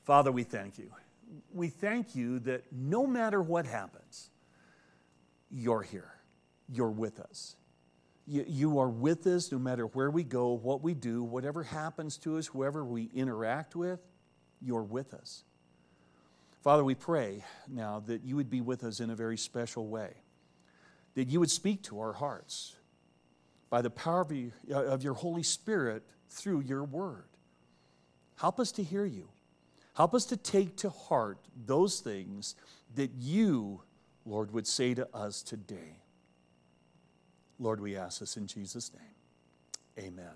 Father, we thank you. We thank you that no matter what happens, you're here. You're with us. You are with us no matter where we go, what we do, whatever happens to us, whoever we interact with, you're with us. Father, we pray now that you would be with us in a very special way, that you would speak to our hearts by the power of your Holy Spirit through your word. Help us to hear you. Help us to take to heart those things that you, Lord, would say to us today. Lord, we ask this in Jesus' name. Amen.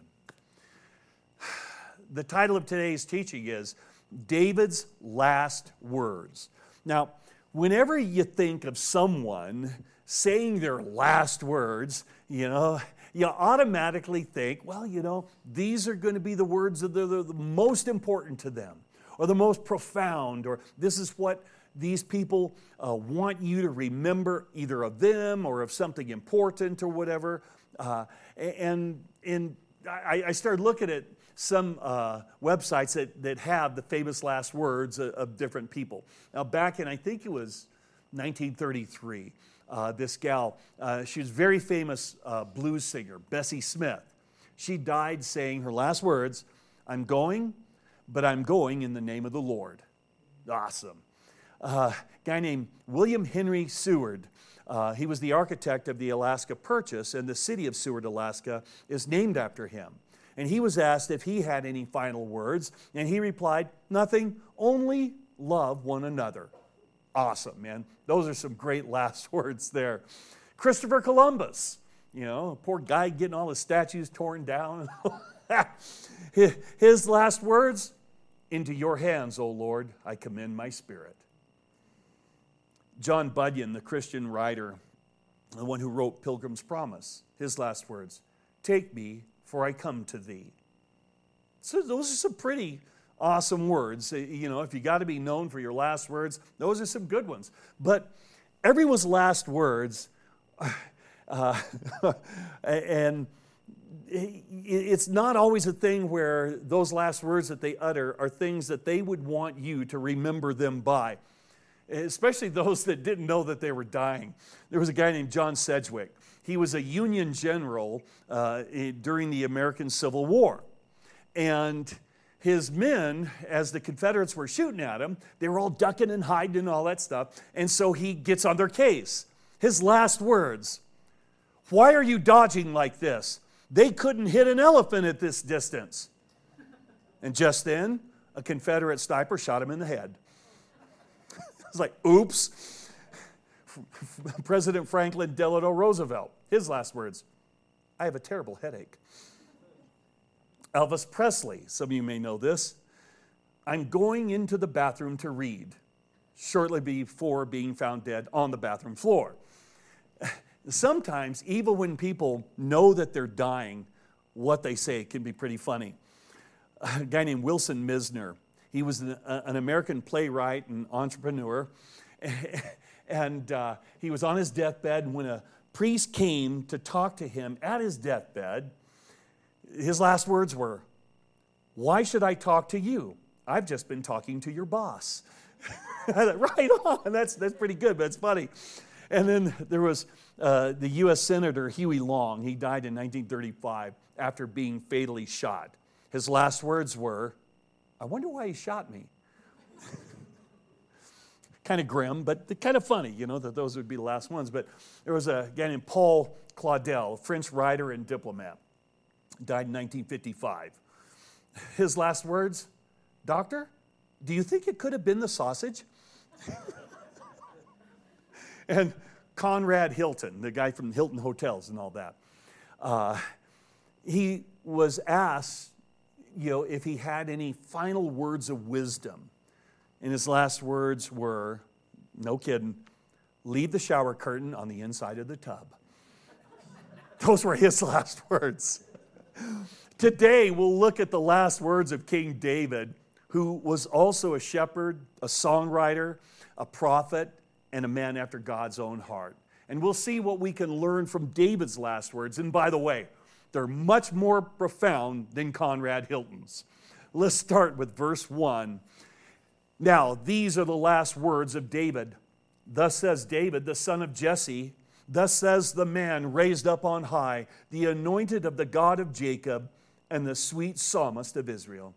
The title of today's teaching is David's Last Words. Now, whenever you think of someone saying their last words, you automatically think, well, these are going to be the words that are the most important to them, or the most profound, or this is what these people want you to remember, either of them or of something important or whatever. And I started looking at some websites that have the famous last words of different people. Now, back in, I think it was 1933, this gal, she was a very famous blues singer, Bessie Smith. She died saying her last words, "I'm going, but I'm going in the name of the Lord." Awesome. A guy named William Henry Seward. He was the architect of the Alaska Purchase, and the city of Seward, Alaska, is named after him. And he was asked if he had any final words, and he replied, "Nothing, only love one another." Awesome, man. Those are some great last words there. Christopher Columbus, poor guy getting all his statues torn down. His last words, "Into your hands, O Lord, I commend my spirit." John Bunyan, the Christian writer, the one who wrote Pilgrim's Promise, his last words, "Take me, for I come to thee." So those are some pretty awesome words. If you got to be known for your last words, those are some good ones. But everyone's last words, and it's not always a thing where those last words that they utter are things that they would want you to remember them by, especially those that didn't know that they were dying. There was a guy named John Sedgwick. He was a Union general during the American Civil War. And his men, as the Confederates were shooting at him, they were all ducking and hiding and all that stuff. And so he gets on their case. His last words, "Why are you dodging like this? They couldn't hit an elephant at this distance." And just then, a Confederate sniper shot him in the head. It's like, oops. President Franklin Delano Roosevelt, his last words, "I have a terrible headache." Elvis Presley, some of you may know this, "I'm going into the bathroom to read," shortly before being found dead on the bathroom floor. Sometimes, even when people know that they're dying, what they say can be pretty funny. A guy named Wilson Misner, he was an American playwright and entrepreneur, and he was on his deathbed, and when a priest came to talk to him at his deathbed, his last words were, "Why should I talk to you? I've just been talking to your boss." Right on. That's pretty good, but it's funny. And then there was the U.S. Senator Huey Long. He died in 1935 after being fatally shot. His last words were, "I wonder why he shot me." Kind of grim, but kind of funny, that those would be the last ones. But there was a guy named Paul Claudel, French writer and diplomat. Died in 1955. His last words, "Doctor, do you think it could have been the sausage?" And Conrad Hilton, the guy from Hilton Hotels and all that, he was asked, if he had any final words of wisdom. And his last words were, no kidding, "Leave the shower curtain on the inside of the tub." Those were his last words. Today, we'll look at the last words of King David, who was also a shepherd, a songwriter, a prophet, and a man after God's own heart. And we'll see what we can learn from David's last words. And by the way, they're much more profound than Conrad Hilton's. Let's start with verse 1. Now, these are the last words of David. Thus says David, the son of Jesse. Thus says the man raised up on high, the anointed of the God of Jacob, and the sweet psalmist of Israel.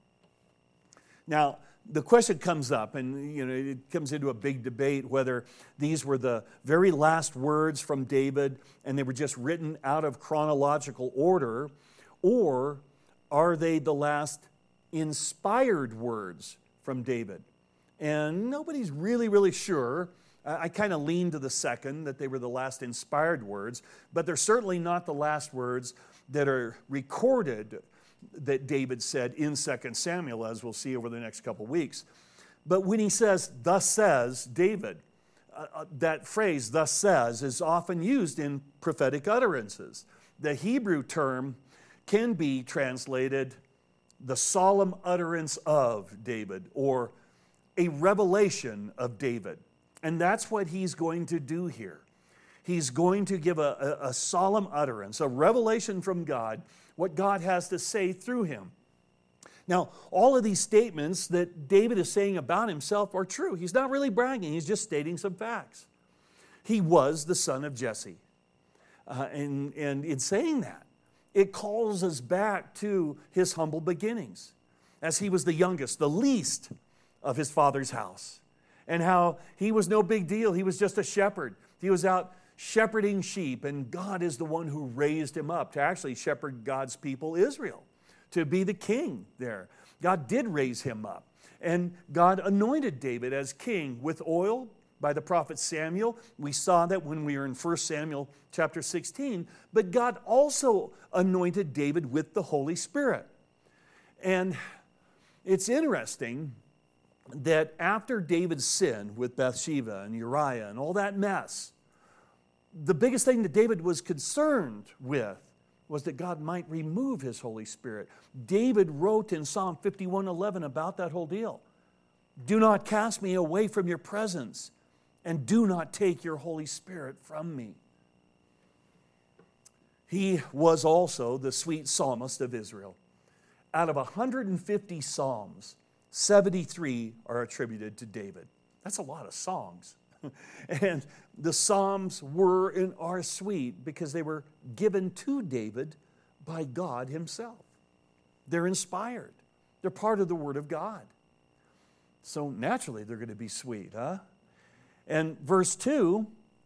Now, the question comes up, and it comes into a big debate whether these were the very last words from David and they were just written out of chronological order, or are they the last inspired words from David? And nobody's really sure. I kind of lean to the second, that they were the last inspired words, but they're certainly not the last words that are recorded that David said in 2 Samuel, as we'll see over the next couple weeks. But when he says, thus says David, that phrase, thus says, is often used in prophetic utterances. The Hebrew term can be translated the solemn utterance of David, or a revelation of David. And that's what he's going to do here. He's going to give a solemn utterance, a revelation from God, what God has to say through him. Now, all of these statements that David is saying about himself are true. He's not really bragging, he's just stating some facts. He was the son of Jesse. And in saying that, it calls us back to his humble beginnings, as he was the youngest, the least of his father's house, and how he was no big deal. He was just a shepherd. He was out shepherding sheep, and God is the one who raised him up to actually shepherd God's people, Israel, to be the king there. God did raise him up, and God anointed David as king with oil by the prophet Samuel. We saw that when we were in 1 Samuel chapter 16, but God also anointed David with the Holy Spirit. And it's interesting that after David's sin with Bathsheba and Uriah and all that mess, the biggest thing that David was concerned with was that God might remove his Holy Spirit. David wrote in Psalm 51:11 about that whole deal. Do not cast me away from your presence, and do not take your Holy Spirit from me. He was also the sweet psalmist of Israel. Out of 150 psalms, 73 are attributed to David. That's a lot of songs. And the Psalms were and are sweet because they were given to David by God himself. They're inspired. They're part of the Word of God. So naturally they're going to be sweet, huh? And verse 2,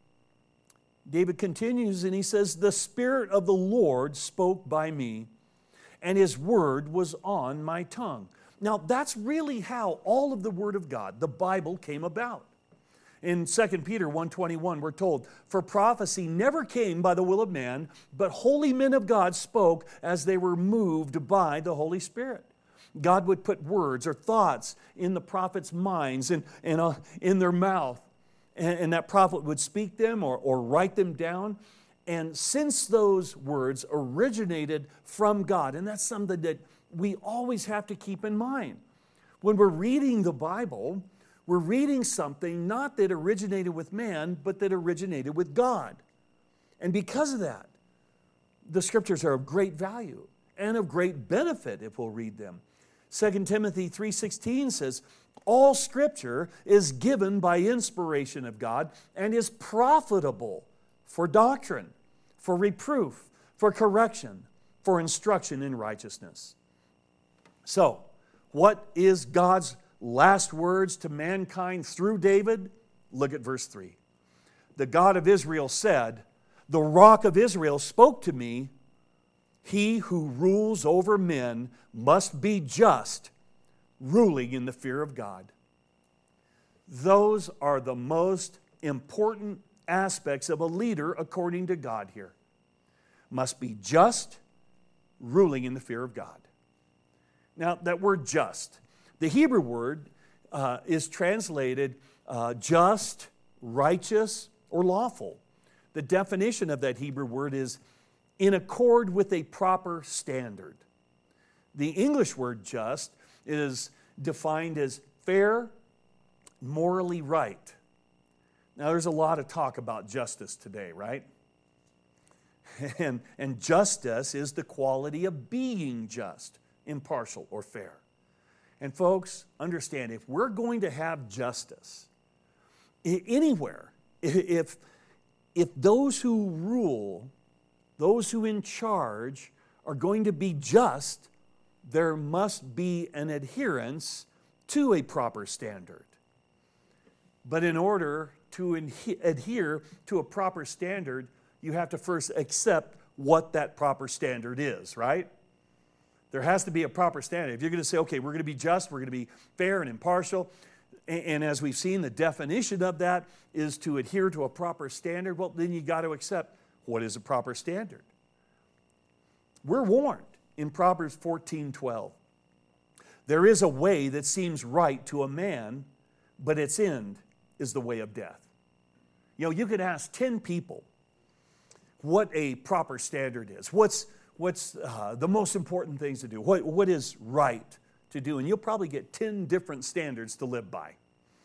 David continues and he says, the Spirit of the Lord spoke by me, and His word was on my tongue. Now that's really how all of the Word of God, the Bible, came about. In 2 Peter 1:21, we're told, for prophecy never came by the will of man, but holy men of God spoke as they were moved by the Holy Spirit. God would put words or thoughts in the prophet's minds and in their mouth, and that prophet would speak them or write them down. And since those words originated from God, and that's something that we always have to keep in mind. When we're reading the Bible, we're reading something not that originated with man, but that originated with God. And because of that, the Scriptures are of great value and of great benefit if we'll read them. 2 Timothy 3:16 says, all Scripture is given by inspiration of God and is profitable for doctrine, for reproof, for correction, for instruction in righteousness. So, what is God's last words to mankind through David? Look at verse 3. The God of Israel said, the Rock of Israel spoke to me, he who rules over men must be just, ruling in the fear of God. Those are the most important aspects of a leader according to God here. Must be just, ruling in the fear of God. Now, that word just, the Hebrew word is translated just, righteous, or lawful. The definition of that Hebrew word is in accord with a proper standard. The English word just is defined as fair, morally right. Now, there's a lot of talk about justice today, right? And justice is the quality of being just, impartial, or fair. And folks, understand, if we're going to have justice anywhere, if those who rule, those who in charge are going to be just, there must be an adherence to a proper standard. But in order to adhere to a proper standard, you have to first accept what that proper standard is, right? There has to be a proper standard. If you're going to say, okay, we're going to be just, we're going to be fair and impartial, and as we've seen, the definition of that is to adhere to a proper standard, well, then you got to accept what is a proper standard. We're warned in Proverbs 14:12. There is a way that seems right to a man, but its end is the way of death. You know, you could ask 10 people what a proper standard is. What's the most important things to do? What is right to do? And you'll probably get 10 different standards to live by.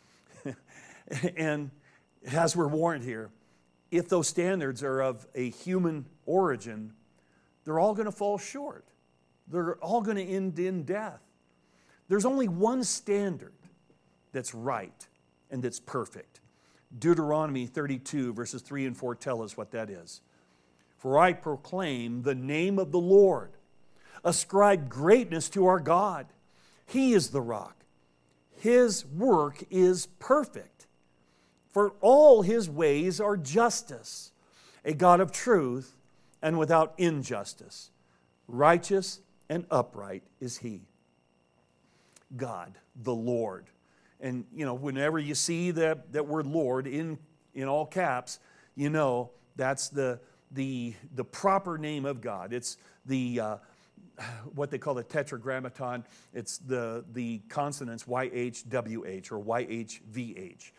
And as we're warned here, if those standards are of a human origin, they're all going to fall short. They're all going to end in death. There's only one standard that's right and that's perfect. Deuteronomy 32, verses 3 and 4 tell us what that is. For I proclaim the name of the Lord. Ascribe greatness to our God. He is the rock. His work is perfect. For all His ways are justice, a God of truth and without injustice. Righteous and upright is He. God, the Lord. And, you know, whenever you see that word Lord in all caps, you know that's the proper name of God. It's the what they call the tetragrammaton. It's the consonants YHWH or YHVH.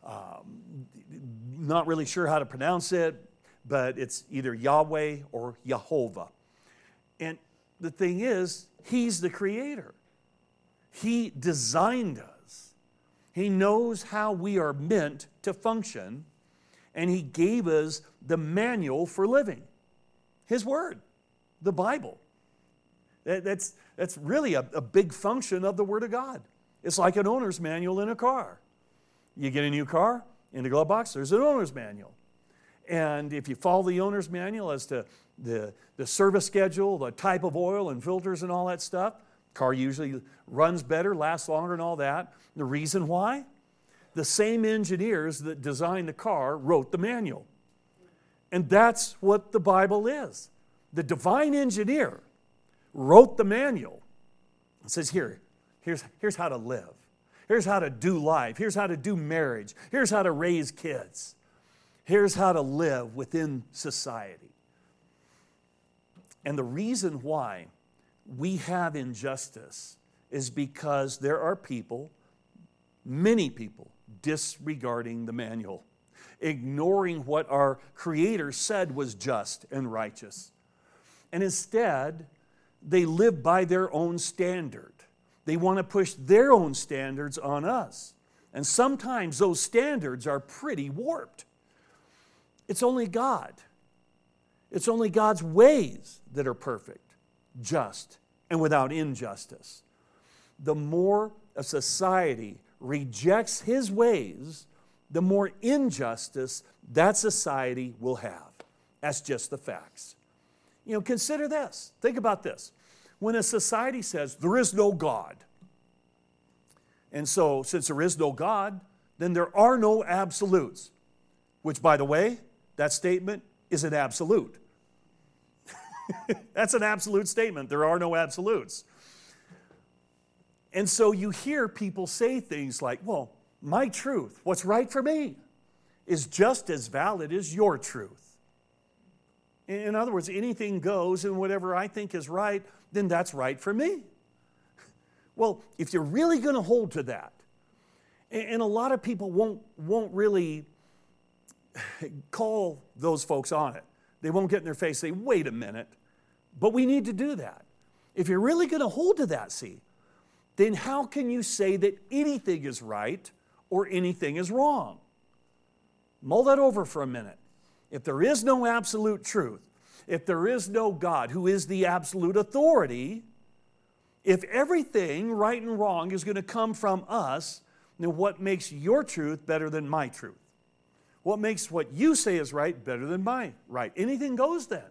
Not really sure how to pronounce it, but it's either Yahweh or Yehovah. And the thing is, He's the Creator. He designed us. He knows how we are meant to function, and He gave us the manual for living. His Word, the Bible. That's really a big function of the Word of God. It's like an owner's manual in a car. You get a new car, in the glove box, there's an owner's manual. And if you follow the owner's manual as to the service schedule, the type of oil and filters and all that stuff, car usually runs better, lasts longer and all that. The reason why? The same engineers that designed the car wrote the manual. And that's what the Bible is. The divine engineer wrote the manual and says, here's how to live. Here's how to do life. Here's how to do marriage. Here's how to raise kids. Here's how to live within society. And the reason why we have injustice is because there are people, many people, disregarding the manual, ignoring what our Creator said was just and righteous. And instead, they live by their own standard. They want to push their own standards on us. And sometimes those standards are pretty warped. It's only God. It's only God's ways that are perfect, just, and without injustice. The more a society rejects His ways, the more injustice that society will have. That's just the facts. You know, consider this. Think about this. When a society says, there is no God, and so since there is no God, then there are no absolutes, which, by the way, that statement is an absolute. That's an absolute statement. There are no absolutes. And so you hear people say things like, well, my truth, what's right for me, is just as valid as your truth. In other words, anything goes, and whatever I think is right, then that's right for me. Well, if you're really going to hold to that, and a lot of people won't really call those folks on it. They won't get in their face and say, wait a minute, but we need to do that. If you're really going to hold to that, then how can you say that anything is right or anything is wrong? Mull that over for a minute. If there is no absolute truth, if there is no God who is the absolute authority, If everything, right and wrong, is going to come from us, then what makes your truth better than my truth? What makes what you say is right better than my right? Anything goes then.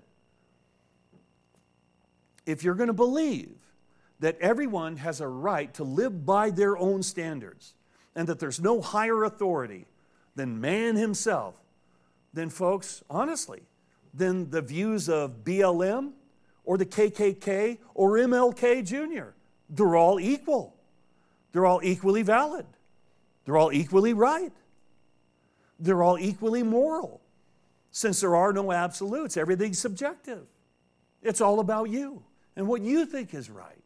If you're going to believe that everyone has a right to live by their own standards and that there's no higher authority than man himself, then folks, honestly, then the views of BLM or the KKK or MLK Jr., they're all equal. They're all equally valid. They're all equally right. They're all equally moral. Since there are no absolutes, everything's subjective. It's all about you and what you think is right.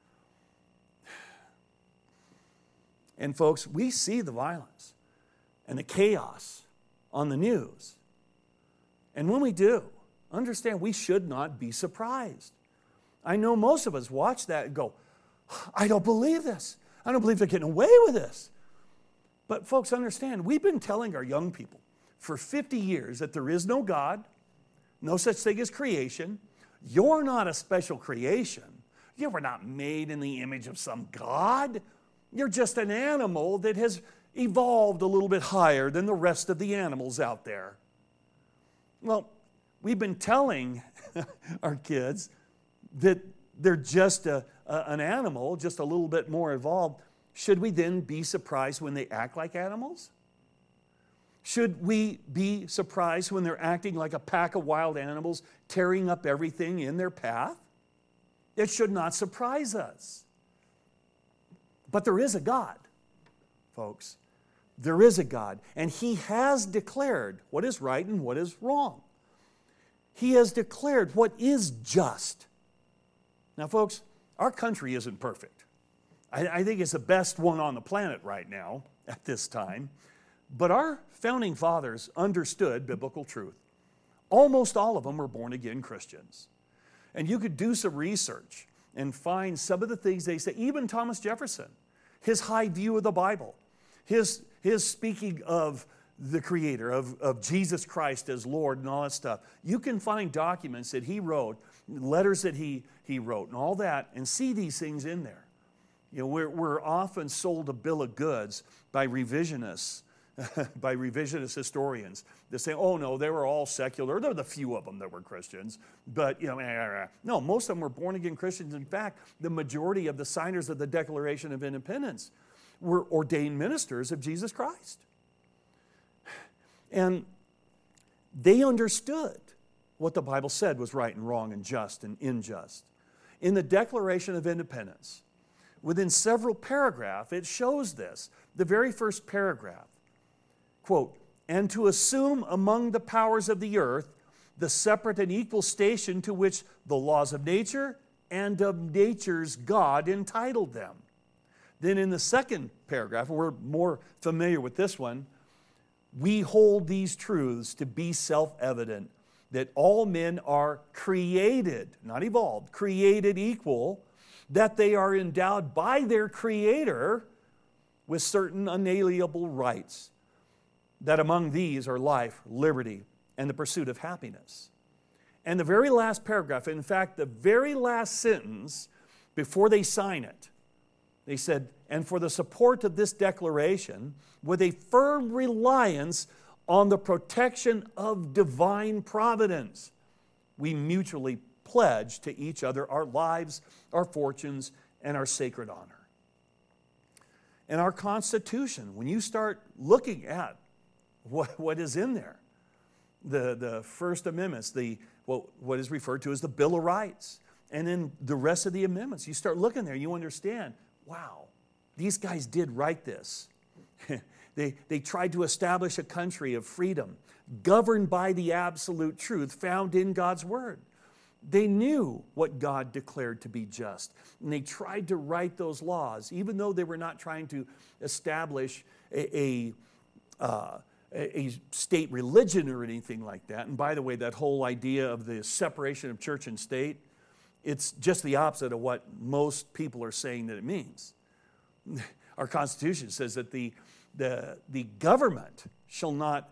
And folks, we see the violence and the chaos on the news. And when we do, understand we should not be surprised. I know most of us watch that and go, I don't believe this. I don't believe they're getting away with this. But folks, understand, we've been telling our young people for 50 years that there is no God, no such thing as creation. You're not a special creation. You were not made in the image of some God. You're just an animal that has evolved a little bit higher than the rest of the animals out there. Well, we've been telling our kids that they're just an animal, just a little bit more evolved. Should we then be surprised when they act like animals? Should we be surprised when they're acting like a pack of wild animals, tearing up everything in their path? It should not surprise us. But there is a God, folks. There is a God, and He has declared what is right and what is wrong. He has declared what is just. Now, folks, our country isn't perfect. I think it's the best one on the planet right now at this time. But our founding fathers understood biblical truth. Almost all of them were born-again Christians. And you could do some research and find some of the things they say. Even Thomas Jefferson, his high view of the Bible, his speaking of the Creator, of Jesus Christ as Lord and all that stuff. You can find documents that he wrote, letters that he wrote and all that, and see these things in there. You know, we're often sold a bill of goods by revisionists, by revisionist historians. They say, oh no, they were all secular. There were the few of them that were Christians. But, you know, no, most of them were born-again Christians. In fact, the majority of the signers of the Declaration of Independence were ordained ministers of Jesus Christ. And they understood what the Bible said was right and wrong and just and unjust. In the Declaration of Independence, within several paragraphs, it shows this. The very first paragraph, quote, and to assume among the powers of the earth the separate and equal station to which the laws of nature and of nature's God entitled them. Then in the second paragraph, and we're more familiar with this one, we hold these truths to be self-evident, that all men are created, not evolved, created equal, that they are endowed by their Creator with certain unalienable rights, that among these are life, liberty, and the pursuit of happiness. And the very last paragraph, in fact, the very last sentence before they sign it, they said, and for the support of this declaration, with a firm reliance on the protection of divine providence, we mutually pledge to each other our lives, our fortunes, and our sacred honor. And our Constitution, when you start looking at what is in there, the First Amendments, what is referred to as the Bill of Rights, and then the rest of the amendments, you start looking there, you understand, wow, these guys did write this. They tried to establish a country of freedom, governed by the absolute truth found in God's Word. They knew what God declared to be just, and they tried to write those laws, even though they were not trying to establish a state religion or anything like that. And by the way, that whole idea of the separation of church and state, it's just the opposite of what most people are saying that it means. Our Constitution says that the government shall not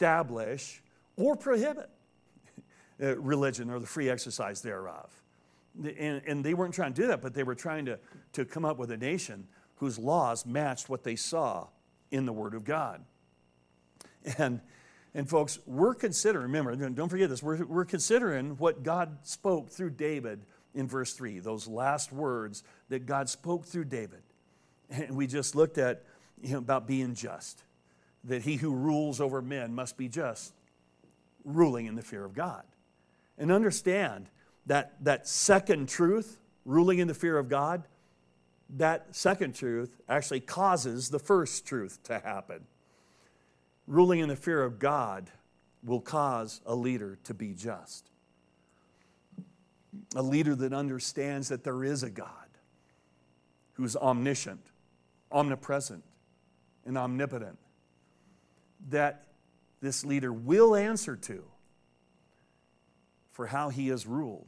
establish or prohibit religion or the free exercise thereof. And they weren't trying to do that, but they were trying to come up with a nation whose laws matched what they saw in the Word of God. And folks, we're considering, remember, don't forget this, we're considering what God spoke through David in verse 3, those last words that God spoke through David. And we just looked at about being just, that he who rules over men must be just, ruling in the fear of God. And understand that second truth, ruling in the fear of God, that second truth actually causes the first truth to happen. Ruling in the fear of God will cause a leader to be just. A leader that understands that there is a God who's omniscient, omnipresent, and omnipotent, that this leader will answer to for how he has ruled.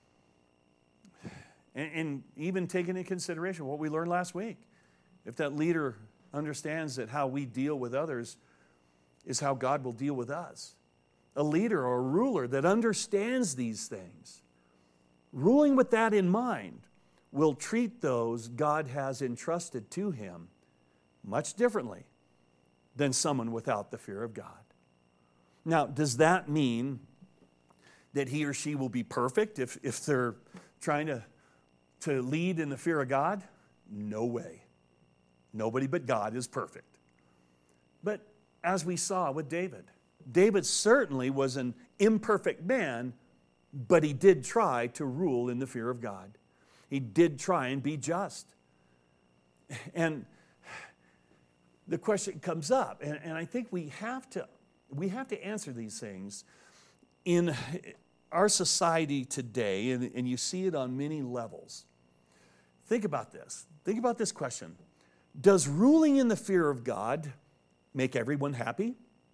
And even taking into consideration what we learned last week. If that leader understands that how we deal with others is how God will deal with us. A leader or a ruler that understands these things, ruling with that in mind, will treat those God has entrusted to him much differently than someone without the fear of God. Now, does that mean that he or she will be perfect if they're trying to lead in the fear of God? No way. Nobody but God is perfect. But as we saw with David, David certainly was an imperfect man, but he did try to rule in the fear of God. He did try and be just. And the question comes up, and I think we have to answer these things in our society today, and you see it on many levels. Think about this. Think about this question. Does ruling in the fear of God make everyone happy?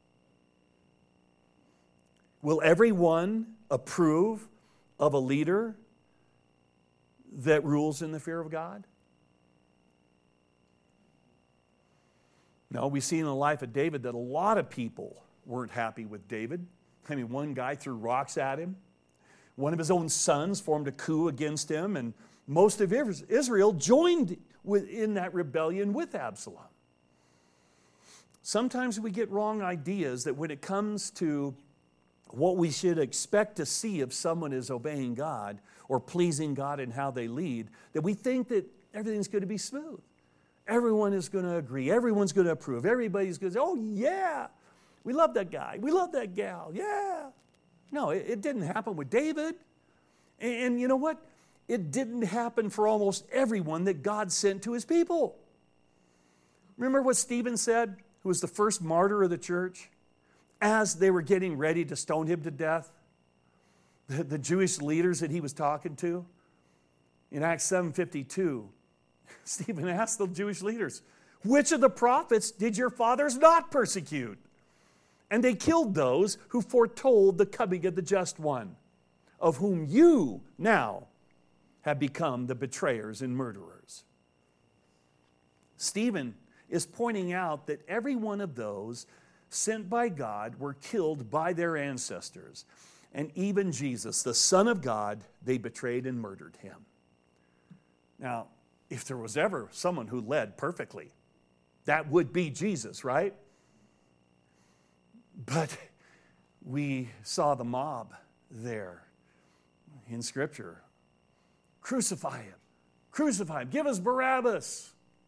Will everyone approve of a leader that rules in the fear of God? No, we see in the life of David that a lot of people weren't happy with David. I mean, one guy threw rocks at him. One of his own sons formed a coup against him, and most of Israel joined in that rebellion with Absalom. Sometimes we get wrong ideas that when it comes to what we should expect to see if someone is obeying God or pleasing God in how they lead, that we think that everything's going to be smooth. Everyone is going to agree. Everyone's going to approve. Everybody's going to say, oh, yeah, we love that guy. We love that gal. Yeah. No, it didn't happen with David. And you know what? It didn't happen for almost everyone that God sent to his people. Remember what Stephen said, who was the first martyr of the church, as they were getting ready to stone him to death? The Jewish leaders that he was talking to. In Acts 7:52, Stephen asked the Jewish leaders, which of the prophets did your fathers not persecute? And they killed those who foretold the coming of the just one, of whom you now have become the betrayers and murderers. Stephen is pointing out that every one of those sent by God were killed by their ancestors. And even Jesus, the Son of God, they betrayed and murdered him. Now, if there was ever someone who led perfectly, that would be Jesus, right? But we saw the mob there in Scripture. Crucify him. Crucify him. Give us Barabbas.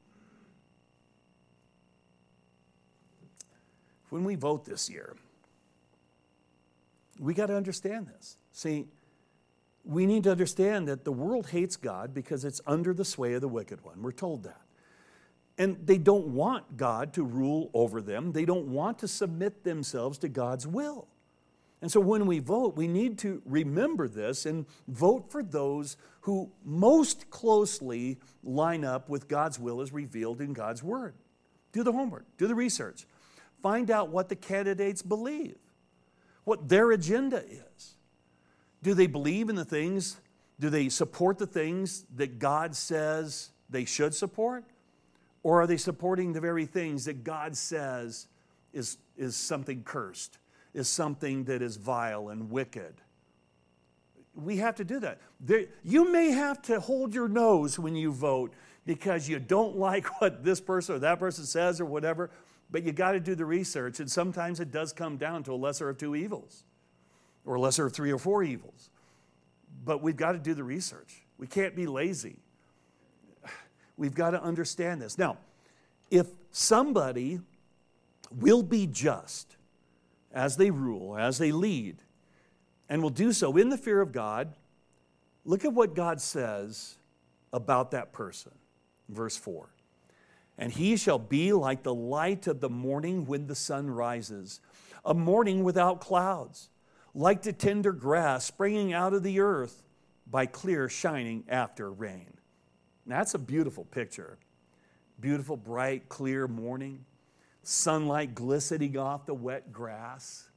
When we vote this year, we got to understand this. See, we need to understand that the world hates God because it's under the sway of the wicked one. We're told that. And they don't want God to rule over them. They don't want to submit themselves to God's will. And so when we vote, we need to remember this and vote for those who most closely line up with God's will as revealed in God's Word. Do the homework. Do the research. Find out what the candidates believe, what their agenda is. Do they believe in the things? Do they support the things that God says they should support? Or are they supporting the very things that God says is something cursed, is something that is vile and wicked? We have to do that. You may have to hold your nose when you vote because you don't like what this person or that person says or whatever, but you got to do the research, and sometimes it does come down to a lesser of two evils or a lesser of three or four evils. But we've got to do the research. We can't be lazy. We've got to understand this. Now, if somebody will be just as they rule, as they lead, and will do so in the fear of God, look at what God says about that person. Verse 4. And he shall be like the light of the morning when the sun rises, a morning without clouds, like the tender grass springing out of the earth by clear shining after rain. Now, that's a beautiful picture. Beautiful, bright, clear morning. Sunlight glistening off the wet grass.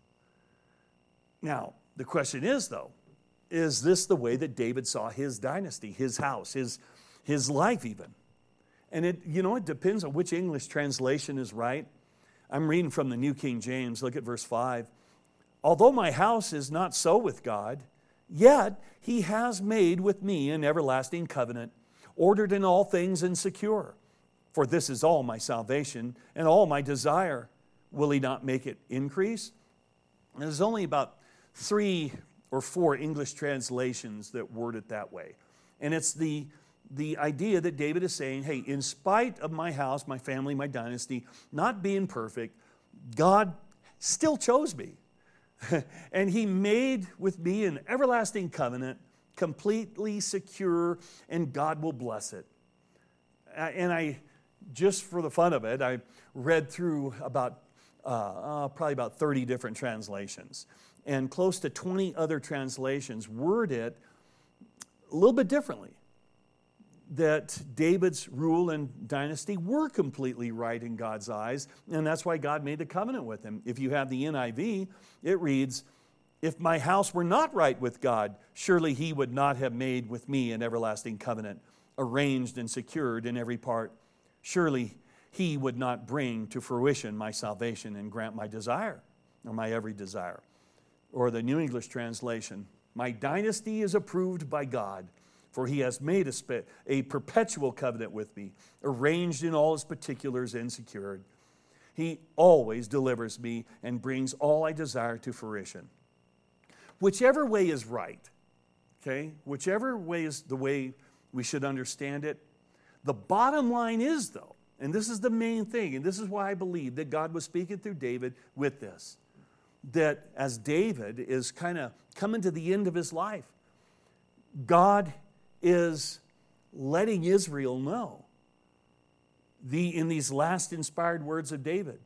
Now, the question is, though, is this the way that David saw his dynasty, his house, his life even? And it depends on which English translation is right. I'm reading from the New King James. Look at verse 5. Although my house is not so with God, yet he has made with me an everlasting covenant, ordered in all things and secure. For this is all my salvation and all my desire. Will he not make it increase? And there's only about 3 or 4 English translations that word it that way. And it's the idea that David is saying, hey, in spite of my house, my family, my dynasty, not being perfect, God still chose me. And he made with me an everlasting covenant, completely secure, and God will bless it. And I, just for the fun of it, I read through probably about 30 different translations. And close to 20 other translations word it a little bit differently. That David's rule and dynasty were completely right in God's eyes, and that's why God made the covenant with him. If you have the NIV, it reads, if my house were not right with God, surely he would not have made with me an everlasting covenant, arranged and secured in every part. Surely he would not bring to fruition my salvation and grant my desire, or my every desire. Or the New English translation, my dynasty is approved by God, for he has made a perpetual covenant with me, arranged in all his particulars and secured. He always delivers me and brings all I desire to fruition. Whichever way is right, okay? Whichever way is the way we should understand it. The bottom line is, though, and this is the main thing, and this is why I believe that God was speaking through David with this, that as David is kind of coming to the end of his life, God is letting Israel know in these last inspired words of David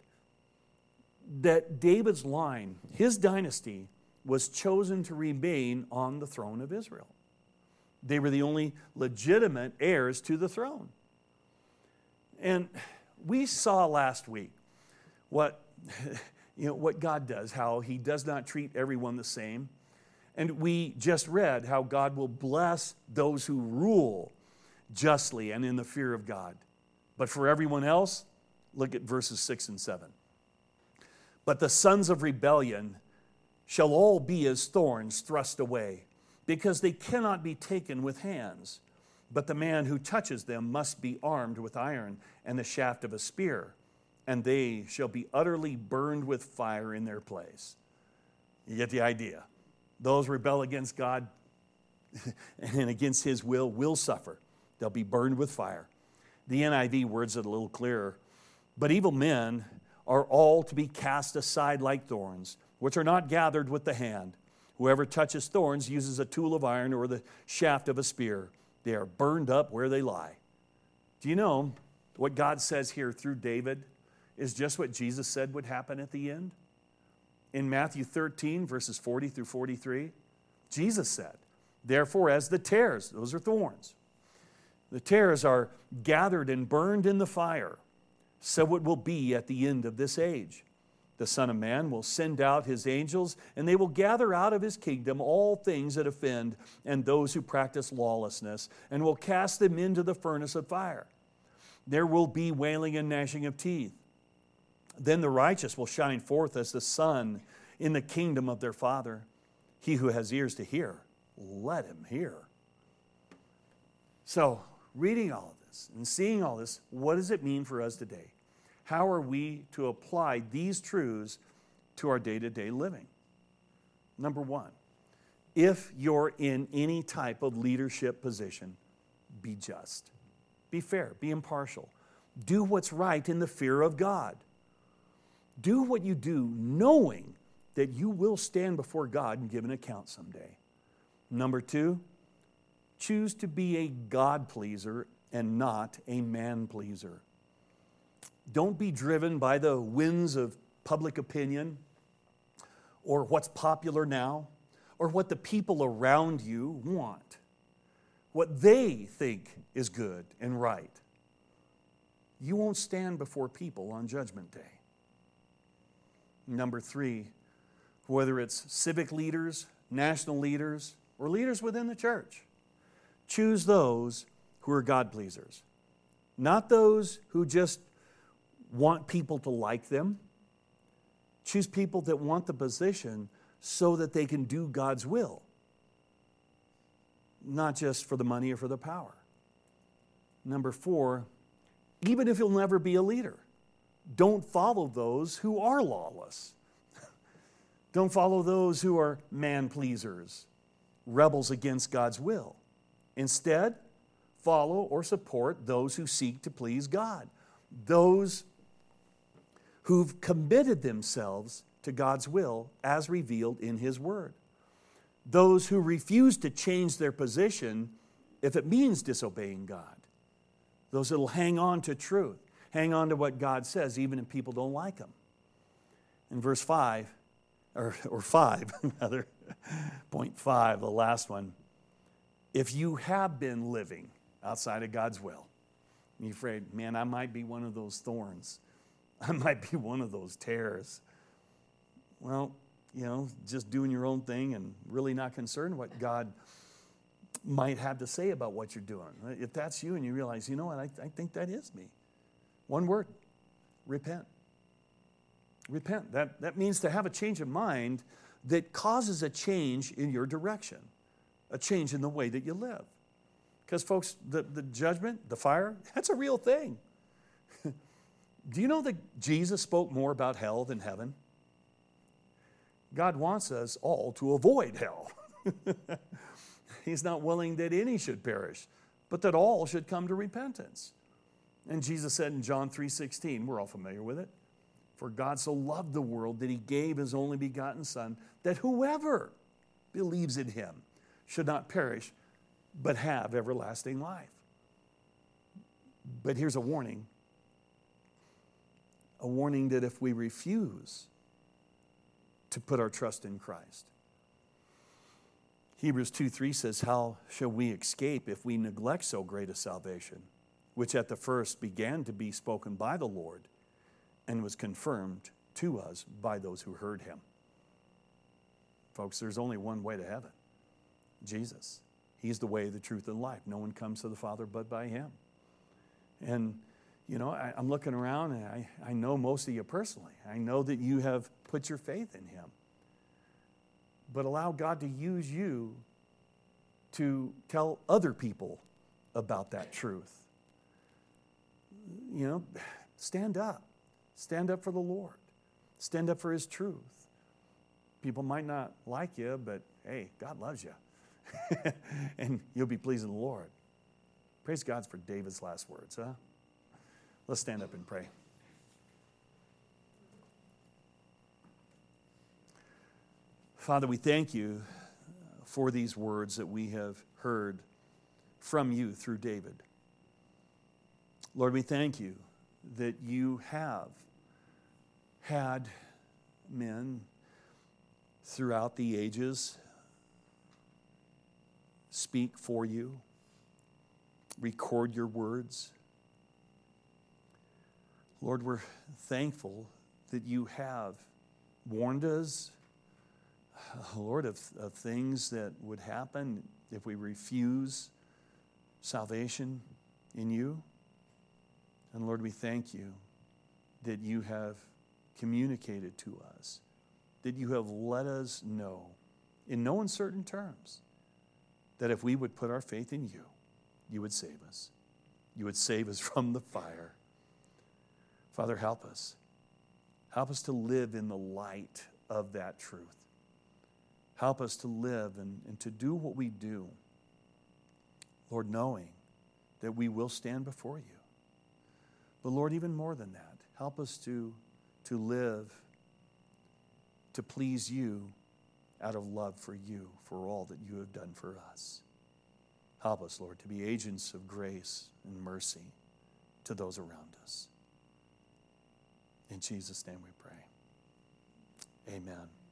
that David's line, his dynasty, was chosen to remain on the throne of Israel. They were the only legitimate heirs to the throne. And we saw last week what God does, how he does not treat everyone the same. And we just read how God will bless those who rule justly and in the fear of God. But for everyone else, look at verses 6 and 7. But the sons of rebellion shall all be as thorns thrust away, because they cannot be taken with hands. But the man who touches them must be armed with iron and the shaft of a spear, and they shall be utterly burned with fire in their place. You get the idea. Those rebel against God and against his will suffer. They'll be burned with fire. The NIV words it a little clearer. But evil men are all to be cast aside like thorns, which are not gathered with the hand. Whoever touches thorns uses a tool of iron or the shaft of a spear. They are burned up where they lie. Do you know what God says here through David is just what Jesus said would happen at the end? In Matthew 13, verses 40 through 43, Jesus said, therefore, as the tares, those are thorns, the tares are gathered and burned in the fire, so it will be at the end of this age. The Son of Man will send out his angels, and they will gather out of his kingdom all things that offend and those who practice lawlessness, and will cast them into the furnace of fire. There will be wailing and gnashing of teeth. Then the righteous will shine forth as the sun in the kingdom of their Father. He who has ears to hear, let him hear. So, reading all of this and seeing all this, what does it mean for us today? How are we to apply these truths to our day-to-day living? Number one, if you're in any type of leadership position, be just, be fair, be impartial. Do what's right in the fear of God. Do what you do knowing that you will stand before God and give an account someday. Number two, choose to be a God pleaser and not a man pleaser. Don't be driven by the winds of public opinion or what's popular now or what the people around you want, what they think is good and right. You won't stand before people on Judgment Day. Number three, whether it's civic leaders, national leaders, or leaders within the church, choose those who are God pleasers, not those who just want people to like them. Choose people that want the position so that they can do God's will, not just for the money or for the power. Number four, even if you'll never be a leader, don't follow those who are lawless. Don't follow those who are man-pleasers, rebels against God's will. Instead, follow or support those who seek to please God, those who've committed themselves to God's will as revealed in His Word, those who refuse to change their position if it means disobeying God, those that will hang on to truth, hang on to what God says even if people don't like Him. In verse 5, or 5, rather, point 5, the last one, if you have been living outside of God's will, and you're afraid, man, I might be one of those thorns. I might be one of those tares. Well, just doing your own thing and really not concerned what God might have to say about what you're doing. If that's you and you realize, you know what, I think that is me. One word, repent. Repent. That means to have a change of mind that causes a change in your direction, a change in the way that you live. Because folks, the judgment, the fire, that's a real thing. Do you know that Jesus spoke more about hell than heaven? God wants us all to avoid hell. He's not willing that any should perish, but that all should come to repentance. And Jesus said in John 3:16, we're all familiar with it, for God so loved the world that He gave His only begotten Son, that whoever believes in Him should not perish, but have everlasting life. But here's a warning that if we refuse to put our trust in Christ, Hebrews 2:3 says, how shall we escape if we neglect so great a salvation, which at the first began to be spoken by the Lord and was confirmed to us by those who heard Him? Folks, there's only one way to heaven, Jesus. He's the way, the truth, and life. No one comes to the Father but by Him. And, I'm looking around and I know most of you personally. I know that you have put your faith in Him. But allow God to use you to tell other people about that truth. Stand up. Stand up for the Lord. Stand up for His truth. People might not like you, but hey, God loves you. And you'll be pleasing the Lord. Praise God for David's last words, huh? Let's stand up and pray. Father, we thank You for these words that we have heard from You through David. Lord, we thank You that You have had men throughout the ages speak for You, record Your words. Lord, we're thankful that You have warned us, Lord, of things that would happen if we refuse salvation in You. And Lord, we thank You that You have communicated to us, that You have let us know in no uncertain terms that if we would put our faith in you, you would save us. You would save us from the fire. Father, help us. Help us to live in the light of that truth. Help us to live and to do what we do, Lord, knowing that we will stand before you. But Lord, even more than that, help us to live to please you out of love for you, for all that you have done for us. Help us, Lord, to be agents of grace and mercy to those around us. In Jesus' name we pray. Amen.